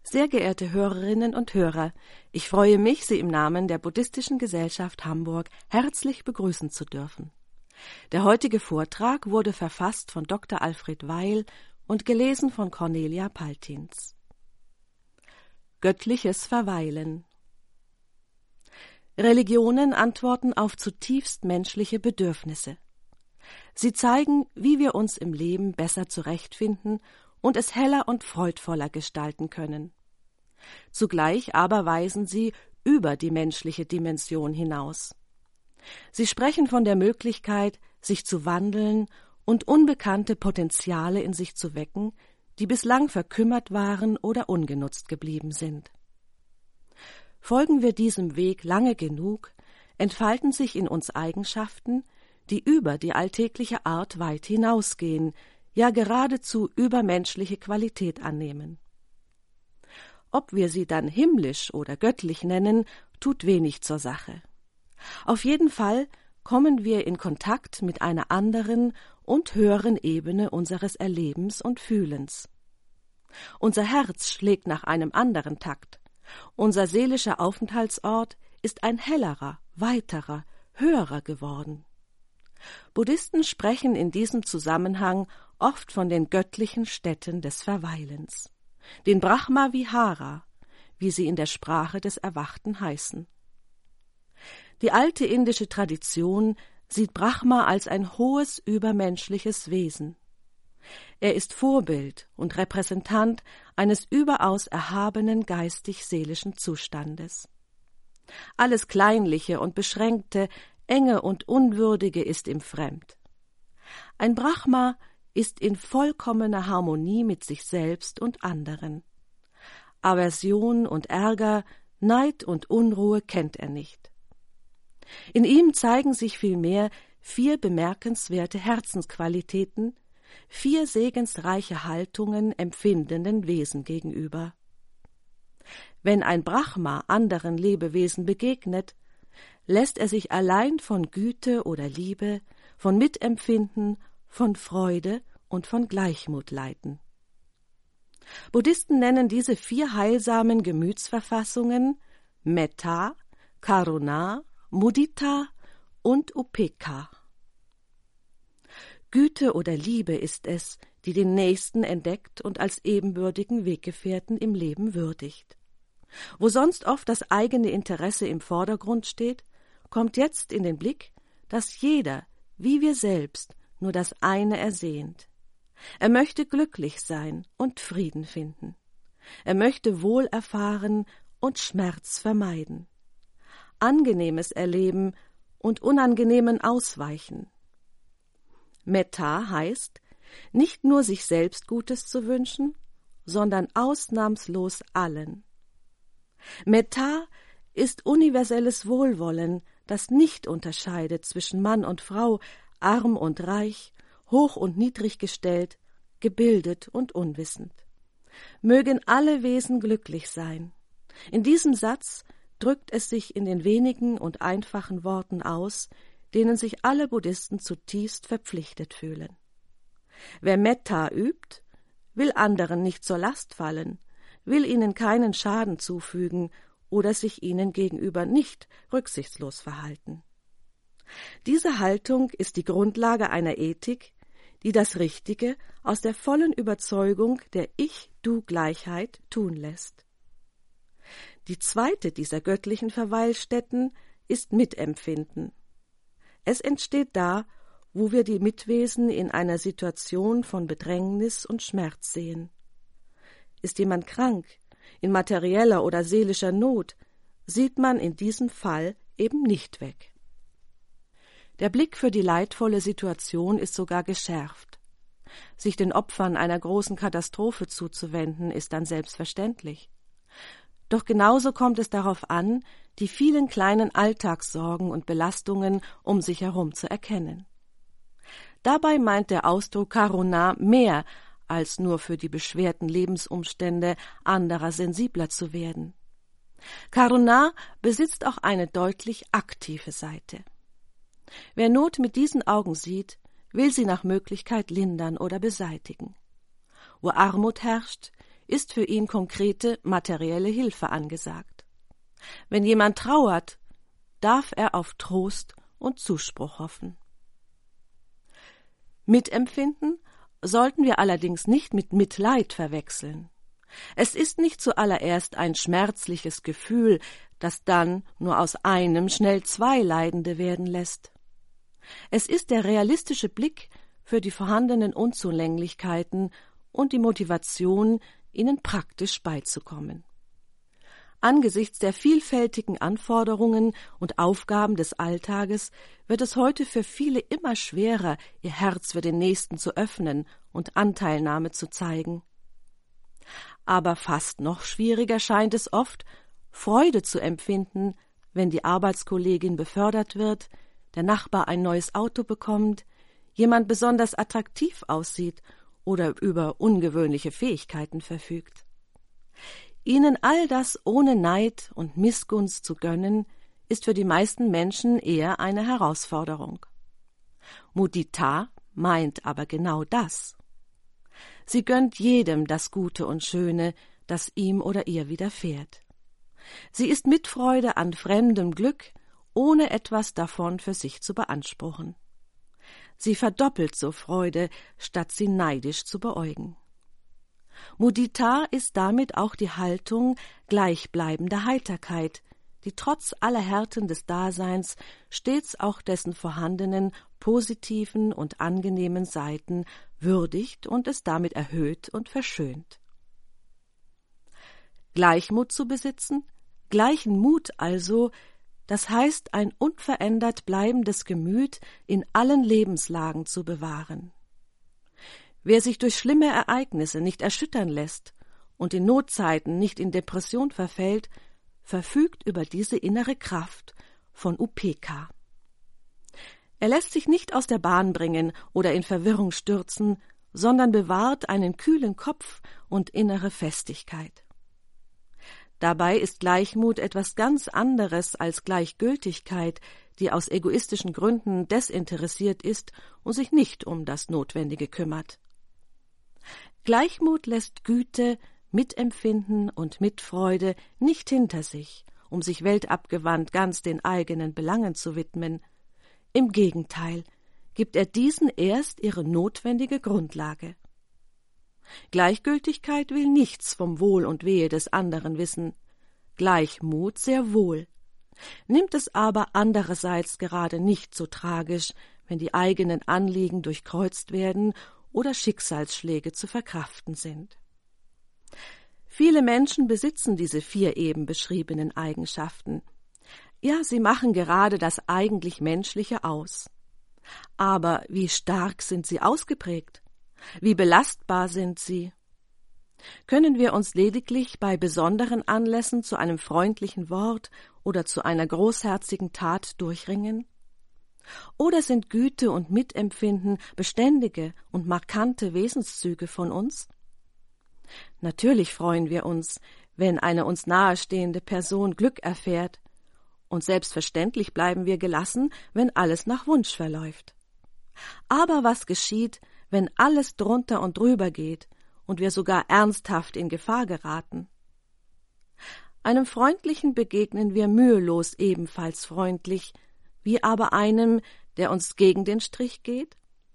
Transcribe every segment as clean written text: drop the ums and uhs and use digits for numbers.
Sehr geehrte Hörerinnen und Hörer, ich freue mich, Sie im Namen der Buddhistischen Gesellschaft Hamburg herzlich begrüßen zu dürfen. Der heutige Vortrag wurde verfasst von Dr. Alfred Weil und gelesen von Cornelia Paltins. Göttliches Verweilen. Religionen antworten auf zutiefst menschliche Bedürfnisse. Sie zeigen, wie wir uns im Leben besser zurechtfinden und es heller und freudvoller gestalten können. Zugleich aber weisen sie über die menschliche Dimension hinaus. Sie sprechen von der Möglichkeit, sich zu wandeln und unbekannte Potenziale in sich zu wecken, die bislang verkümmert waren oder ungenutzt geblieben sind. Folgen wir diesem Weg lange genug, entfalten sich in uns Eigenschaften, die über die alltägliche Art weit hinausgehen, ja geradezu übermenschliche Qualität annehmen. Ob wir sie dann himmlisch oder göttlich nennen, tut wenig zur Sache. Auf jeden Fall kommen wir in Kontakt mit einer anderen und höheren Ebene unseres Erlebens und Fühlens. Unser Herz schlägt nach einem anderen Takt. Unser seelischer Aufenthaltsort ist ein hellerer, weiterer, höherer geworden. Buddhisten sprechen in diesem Zusammenhang oft von den göttlichen Stätten des Verweilens, den Brahma-Vihara, wie sie in der Sprache des Erwachten heißen. Die alte indische Tradition sieht Brahma als ein hohes übermenschliches Wesen. Er ist Vorbild und Repräsentant eines überaus erhabenen geistig-seelischen Zustandes. Alles Kleinliche und Beschränkte, Enge und Unwürdige ist ihm fremd. Ein Brahma ist in vollkommener Harmonie mit sich selbst und anderen. Aversion und Ärger, Neid und Unruhe kennt er nicht. In ihm zeigen sich vielmehr 4 bemerkenswerte Herzensqualitäten, 4 segensreiche Haltungen empfindenden Wesen gegenüber. Wenn ein Brahma anderen Lebewesen begegnet, lässt er sich allein von Güte oder Liebe, von Mitempfinden, von Freude und von Gleichmut leiten. Buddhisten nennen diese 4 heilsamen Gemütsverfassungen Metta, Karuna, Mudita und Upekkha. Güte oder Liebe ist es, die den Nächsten entdeckt und als ebenbürtigen Weggefährten im Leben würdigt. Wo sonst oft das eigene Interesse im Vordergrund steht, kommt jetzt in den Blick, dass jeder, wie wir selbst, nur das eine ersehnt. Er möchte glücklich sein und Frieden finden. Er möchte Wohl erfahren und Schmerz vermeiden. Angenehmes erleben und Unangenehmen ausweichen. Metta heißt, nicht nur sich selbst Gutes zu wünschen, sondern ausnahmslos allen. Metta ist universelles Wohlwollen, das nicht unterscheidet zwischen Mann und Frau, arm und reich, hoch und niedrig gestellt, gebildet und unwissend. Mögen alle Wesen glücklich sein. In diesem Satz drückt es sich in den wenigen und einfachen Worten aus, denen sich alle Buddhisten zutiefst verpflichtet fühlen. Wer Metta übt, will anderen nicht zur Last fallen, will ihnen keinen Schaden zufügen oder sich ihnen gegenüber nicht rücksichtslos verhalten. Diese Haltung ist die Grundlage einer Ethik, die das Richtige aus der vollen Überzeugung der Ich-Du-Gleichheit tun lässt. Die zweite dieser göttlichen Verweilstätten ist Mitempfinden. Es entsteht da, wo wir die Mitwesen in einer Situation von Bedrängnis und Schmerz sehen. Ist jemand krank, in materieller oder seelischer Not, sieht man in diesem Fall eben nicht weg. Der Blick für die leidvolle Situation ist sogar geschärft. Sich den Opfern einer großen Katastrophe zuzuwenden, ist dann selbstverständlich. Doch genauso kommt es darauf an, die vielen kleinen Alltagssorgen und Belastungen um sich herum zu erkennen. Dabei meint der Ausdruck Karuna mehr, als nur für die beschwerten Lebensumstände anderer sensibler zu werden. Karuna besitzt auch eine deutlich aktive Seite. Wer Not mit diesen Augen sieht, will sie nach Möglichkeit lindern oder beseitigen. Wo Armut herrscht, ist für ihn konkrete materielle Hilfe angesagt. Wenn jemand trauert, darf er auf Trost und Zuspruch hoffen. Mitempfinden sollten wir allerdings nicht mit Mitleid verwechseln. Es ist nicht zuallererst ein schmerzliches Gefühl, das dann nur aus einem schnell zwei Leidende werden lässt. Es ist der realistische Blick für die vorhandenen Unzulänglichkeiten und die Motivation, ihnen praktisch beizukommen. Angesichts der vielfältigen Anforderungen und Aufgaben des Alltages wird es heute für viele immer schwerer, ihr Herz für den Nächsten zu öffnen und Anteilnahme zu zeigen. Aber fast noch schwieriger scheint es oft, Freude zu empfinden, wenn die Arbeitskollegin befördert wird, der Nachbar ein neues Auto bekommt, jemand besonders attraktiv aussieht oder über ungewöhnliche Fähigkeiten verfügt. Ihnen all das ohne Neid und Missgunst zu gönnen, ist für die meisten Menschen eher eine Herausforderung. Mudita meint aber genau das. Sie gönnt jedem das Gute und Schöne, das ihm oder ihr widerfährt. Sie ist Mitfreude an fremdem Glück, ohne etwas davon für sich zu beanspruchen. Sie verdoppelt so Freude, statt sie neidisch zu beäugen. Mudita ist damit auch die Haltung gleichbleibender Heiterkeit, die trotz aller Härten des Daseins stets auch dessen vorhandenen positiven und angenehmen Seiten würdigt und es damit erhöht und verschönt. Gleichmut zu besitzen, gleichen Mut also, das heißt, ein unverändert bleibendes Gemüt in allen Lebenslagen zu bewahren. Wer sich durch schlimme Ereignisse nicht erschüttern lässt und in Notzeiten nicht in Depression verfällt, verfügt über diese innere Kraft von Upekkha. Er lässt sich nicht aus der Bahn bringen oder in Verwirrung stürzen, sondern bewahrt einen kühlen Kopf und innere Festigkeit. Dabei ist Gleichmut etwas ganz anderes als Gleichgültigkeit, die aus egoistischen Gründen desinteressiert ist und sich nicht um das Notwendige kümmert. Gleichmut lässt Güte, Mitempfinden und Mitfreude nicht hinter sich, um sich weltabgewandt ganz den eigenen Belangen zu widmen. Im Gegenteil, gibt er diesen erst ihre notwendige Grundlage. Gleichgültigkeit will nichts vom Wohl und Wehe des anderen wissen, Gleichmut sehr wohl. Nimmt es aber andererseits gerade nicht so tragisch, wenn die eigenen Anliegen durchkreuzt werden oder Schicksalsschläge zu verkraften sind. Viele Menschen besitzen diese 4 eben beschriebenen Eigenschaften. Ja, sie machen gerade das eigentlich Menschliche aus. Aber wie stark sind sie ausgeprägt? Wie belastbar sind sie? Können wir uns lediglich bei besonderen Anlässen zu einem freundlichen Wort oder zu einer großherzigen Tat durchringen? Oder sind Güte und Mitempfinden beständige und markante Wesenszüge von uns? Natürlich freuen wir uns, wenn eine uns nahestehende Person Glück erfährt, und selbstverständlich bleiben wir gelassen, wenn alles nach Wunsch verläuft. Aber was geschieht, wenn alles drunter und drüber geht und wir sogar ernsthaft in Gefahr geraten? Einem Freundlichen begegnen wir mühelos ebenfalls freundlich, wie aber einem, der uns gegen den Strich geht?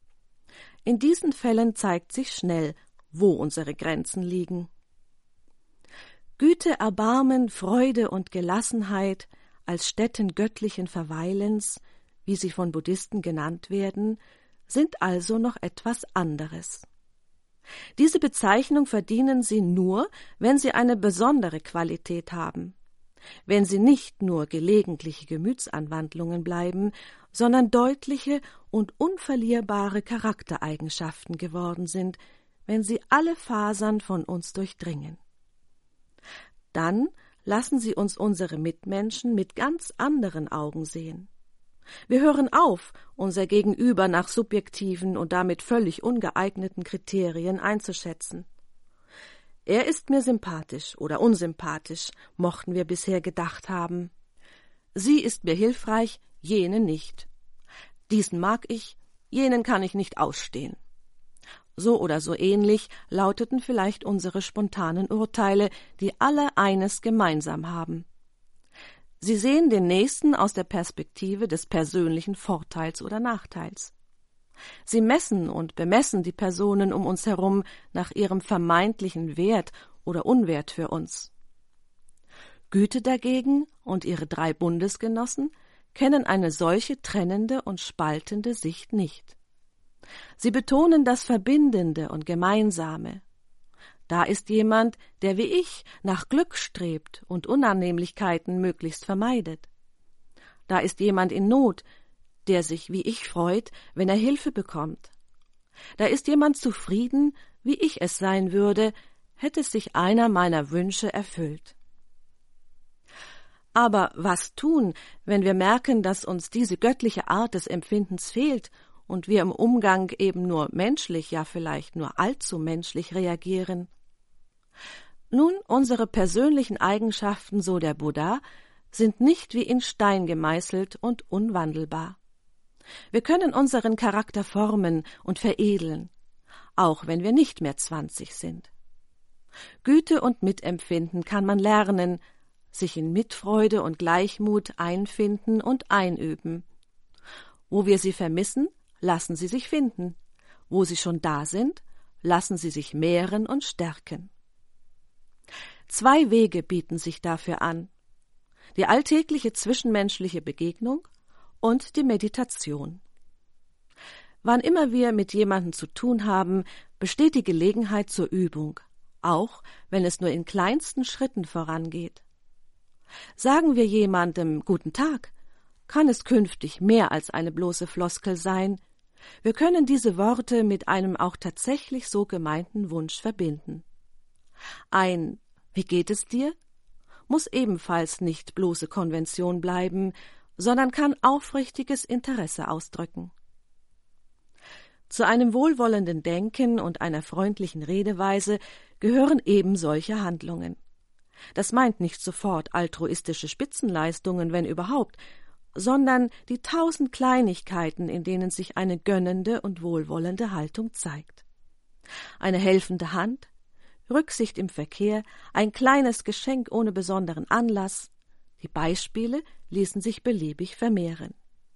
In diesen Fällen zeigt sich schnell, wo unsere Grenzen liegen. Güte, Erbarmen, Freude und Gelassenheit als Stätten göttlichen Verweilens, wie sie von Buddhisten genannt werden, sind also noch etwas anderes. Diese Bezeichnung verdienen sie nur, wenn sie eine besondere Qualität haben, wenn sie nicht nur gelegentliche Gemütsanwandlungen bleiben, sondern deutliche und unverlierbare Charaktereigenschaften geworden sind, wenn sie alle Fasern von uns durchdringen. Dann lassen sie uns unsere Mitmenschen mit ganz anderen Augen sehen. Wir hören auf, unser Gegenüber nach subjektiven und damit völlig ungeeigneten Kriterien einzuschätzen. Er ist mir sympathisch oder unsympathisch, mochten wir bisher gedacht haben. Sie ist mir hilfreich, jene nicht. Diesen mag ich, jenen kann ich nicht ausstehen. So oder so ähnlich lauteten vielleicht unsere spontanen Urteile, die alle eines gemeinsam haben. Sie sehen den Nächsten aus der Perspektive des persönlichen Vorteils oder Nachteils. Sie messen und bemessen die Personen um uns herum nach ihrem vermeintlichen Wert oder Unwert für uns. Güte dagegen und ihre 3 Bundesgenossen kennen eine solche trennende und spaltende Sicht nicht. Sie betonen das Verbindende und Gemeinsame. Da ist jemand, der wie ich nach Glück strebt und Unannehmlichkeiten möglichst vermeidet. Da ist jemand in Not, der sich wie ich freut, wenn er Hilfe bekommt. Da ist jemand zufrieden, wie ich es sein würde, hätte sich einer meiner Wünsche erfüllt. Aber was tun, wenn wir merken, dass uns diese göttliche Art des Empfindens fehlt und wir im Umgang eben nur menschlich, ja vielleicht nur allzu menschlich reagieren? Nun, unsere persönlichen Eigenschaften, so der Buddha, sind nicht wie in Stein gemeißelt und unwandelbar. Wir können unseren Charakter formen und veredeln, auch wenn wir nicht mehr 20 sind. Güte und Mitempfinden kann man lernen, sich in Mitfreude und Gleichmut einfinden und einüben. Wo wir sie vermissen, lassen sie sich finden. Wo sie schon da sind, lassen sie sich mehren und stärken. 2 Wege bieten sich dafür an: die alltägliche zwischenmenschliche Begegnung und die Meditation. Wann immer wir mit jemandem zu tun haben, besteht die Gelegenheit zur Übung, auch wenn es nur in kleinsten Schritten vorangeht. Sagen wir jemandem Guten Tag, kann es künftig mehr als eine bloße Floskel sein. Wir können diese Worte mit einem auch tatsächlich so gemeinten Wunsch verbinden. Ein Wie geht es dir? Muss ebenfalls nicht bloße Konvention bleiben, sondern kann aufrichtiges Interesse ausdrücken. Zu einem wohlwollenden Denken und einer freundlichen Redeweise gehören eben solche Handlungen. Das meint nicht sofort altruistische Spitzenleistungen, wenn überhaupt, sondern die 1000 Kleinigkeiten, in denen sich eine gönnende und wohlwollende Haltung zeigt. Eine helfende Hand, Rücksicht im Verkehr, ein kleines Geschenk ohne besonderen Anlass. Die Beispiele ließen sich beliebig vermehren.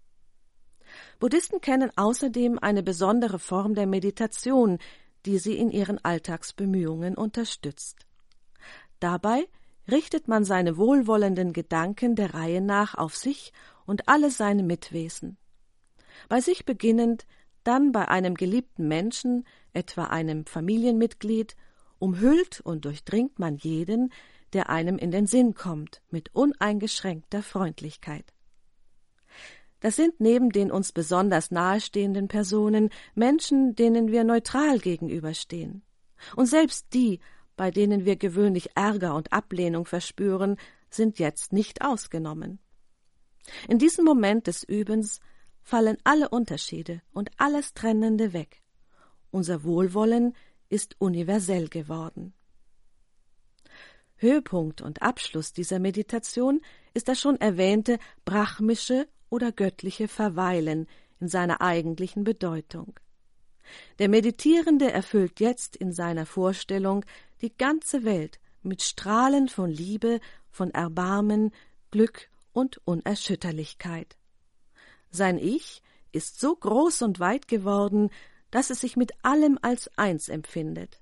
Buddhisten kennen außerdem eine besondere Form der Meditation, die sie in ihren Alltagsbemühungen unterstützt. Dabei richtet man seine wohlwollenden Gedanken der Reihe nach auf sich und alle seine Mitwesen. Bei sich beginnend, dann bei einem geliebten Menschen, etwa einem Familienmitglied, umhüllt und durchdringt man jeden, der einem in den Sinn kommt, mit uneingeschränkter Freundlichkeit. Das sind neben den uns besonders nahestehenden Personen Menschen, denen wir neutral gegenüberstehen. Und selbst die, bei denen wir gewöhnlich Ärger und Ablehnung verspüren, sind jetzt nicht ausgenommen. In diesem Moment des Übens fallen alle Unterschiede und alles Trennende weg. Unser Wohlwollen ist universell geworden. Höhepunkt und Abschluss dieser Meditation ist das schon erwähnte brahmische oder göttliche Verweilen in seiner eigentlichen Bedeutung. Der Meditierende erfüllt jetzt in seiner Vorstellung die ganze Welt mit Strahlen von Liebe, von Erbarmen, Glück und Unerschütterlichkeit. Sein Ich ist so groß und weit geworden, dass es sich mit allem als eins empfindet.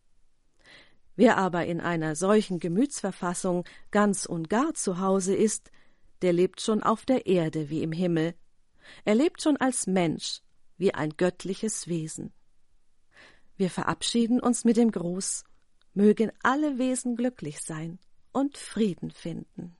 Wer aber in einer solchen Gemütsverfassung ganz und gar zu Hause ist, der lebt schon auf der Erde wie im Himmel. Er lebt schon als Mensch, wie ein göttliches Wesen. Wir verabschieden uns mit dem Gruß: Mögen alle Wesen glücklich sein und Frieden finden.